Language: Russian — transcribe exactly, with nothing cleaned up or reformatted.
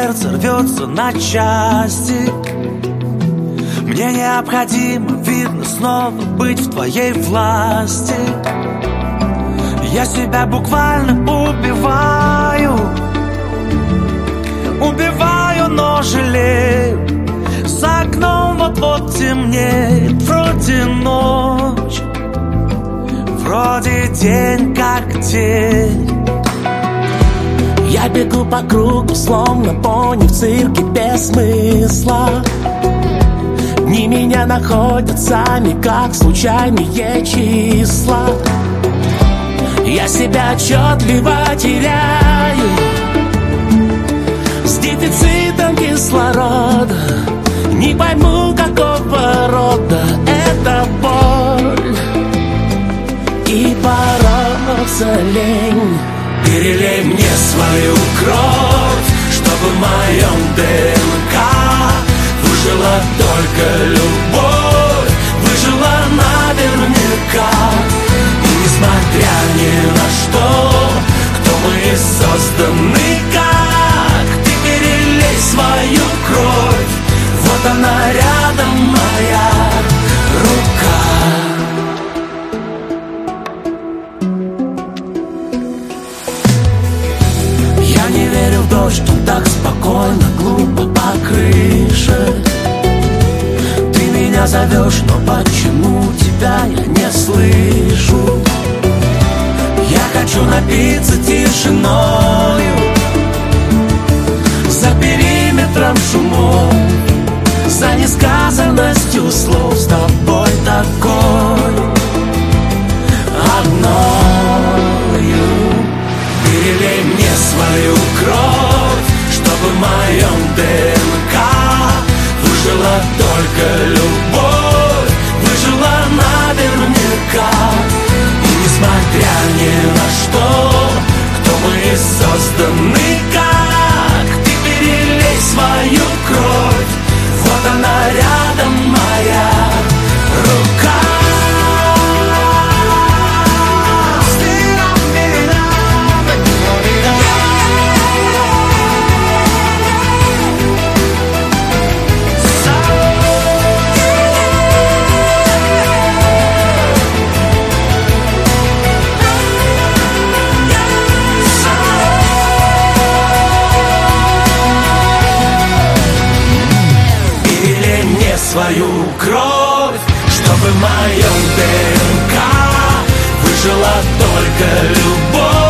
сердце рвется на части. Мне необходимо, видно, снова быть в твоей власти. Я себя буквально убиваю, убиваю, но жалею. За окном вот-вот темнеет, вроде ночь, вроде день как день. Я бегу по кругу, словно пони в цирке без смысла. Дни меня находят сами, как случайные числа. Я себя отчетливо теряю, с дефицитом кислорода. Не пойму, какого рода эта боль. И бороться лень. Перелей мне свою кровь, чтобы в моем ДНК выжила только любовь, выжила наверняка. И несмотря ни на что, кто мы созданы как, ты перелей свою кровь, вот она рядом моя рука. Дождь, он так спокойно, глупо по крыше. Ты меня зовешь, но почему тебя я не слышу? Я хочу напиться тишиною, за периметром шумов, за несказанностью слов, с тобой такой одною. Перелей мне свою кровь, чтобы в моем ДНК выжила только любовь, выжила наверняка. И несмотря ни на что, кто мы созданы как, ты перелей свою кровь, вот она рядом моя рука. Свою кровь, чтобы в моем ДНК выжила только любовь.